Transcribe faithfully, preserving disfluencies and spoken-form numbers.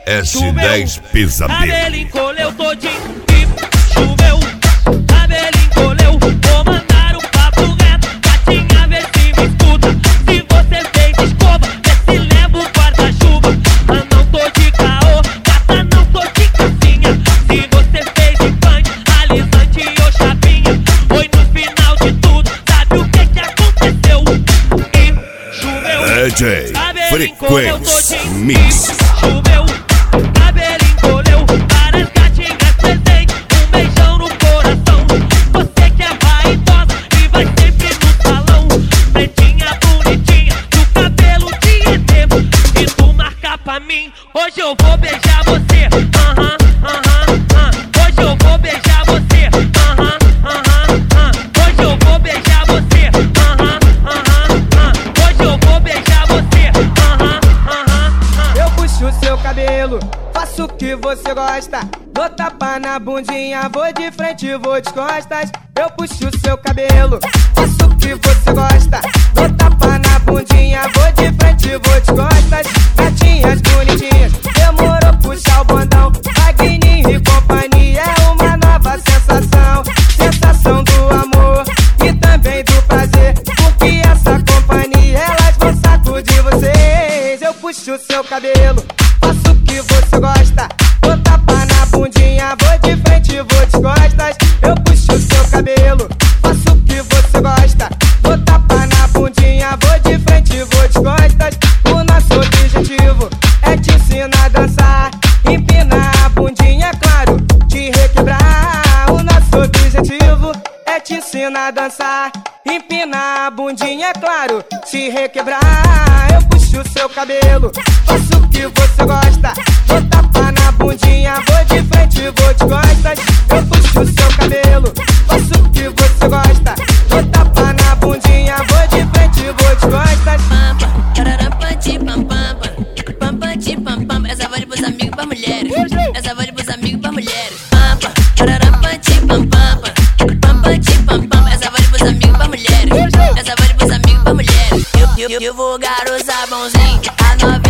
S dez Pesadelo. Cabelo encolheu todinho e choveu. Cabelo encolheu, vou mandar um papo reto. Gatinha, vê se me escuta. Se você fez escova, vê se leva o guarda-chuva. Ah, não tô de caô, gata, não tô de cassinha. Se você fez implante, alisante ou chapinha, foi no final de tudo, sabe o que que aconteceu? E choveu. D J Frequência Mix. Choveu, cabelo encolheu, várias gatinhas presentes, um beijão no coração. Você que é vaidosa e vai sempre no salão, pretinha bonitinha, do cabelo de E T. E tu marca pra mim, hoje eu vou beijar você. Aham, aham, aham. Hoje eu vou beijar você. Aham, aham, aham. Hoje eu vou beijar você. Aham, aham, aham. Hoje eu vou beijar você. Aham, aham. Eu puxo seu cabelo, faço o que você gosta. Dou tapa na bundinha, vou de frente, vou de costas. Eu puxo seu cabelo, faço o que você gosta. Dou tapa na bundinha, vou de frente, vou de costas. Gatinhas bonitinhas, demorou puxar o bondão. Magninho e companhia é uma nova sensação. Sensação do amor e também do prazer, porque essa companhia elas vão sacudir vocês. Eu puxo seu cabelo, faço o que você gosta. Vou tapar na bundinha, vou de frente, vou de costas. Eu puxo seu cabelo, faço o que você gosta. Vou tapar na bundinha, vou de frente, vou de costas. O nosso objetivo é te ensinar a dançar. Empina a bundinha, é claro, te requebrar. O nosso objetivo é te ensinar a dançar. Empina a bundinha, é claro, te requebrar. Eu puxo seu cabelo, faço o que você gosta. Vou tapar na bundinha, vou de frente, vou de costas. Eu puxo seu cabelo, faço o que você gosta. Vou tapar na bundinha, vou de frente, vou de costas. Essa vale pros amigos, pra mulheres. Essa vale pros amigos, pra mulheres. Essa vale pros amigos, pra mulheres. Essa vale pros amigos, pra mulheres. Eu, eu, eu vou usar bonzinho. A nova